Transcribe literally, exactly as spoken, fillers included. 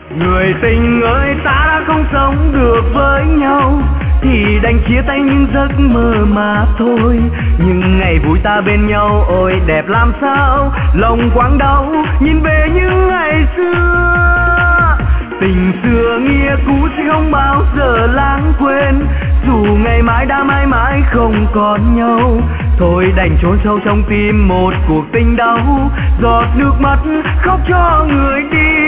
Người tình ơi, ta đã không sống được với nhau thì đành chia tay những giấc mơ mà thôi. Nhưng ngày vui ta bên nhau ôi đẹp làm sao, lòng quặn đau nhìn về những ngày xưa. Tình xưa nghĩa cũ sẽ không bao giờ lãng quên, dù ngày mai đã mãi mãi không còn nhau. Thôi đành chôn sâu trong tim một cuộc tình đau, giọt nước mắt khóc cho người đi.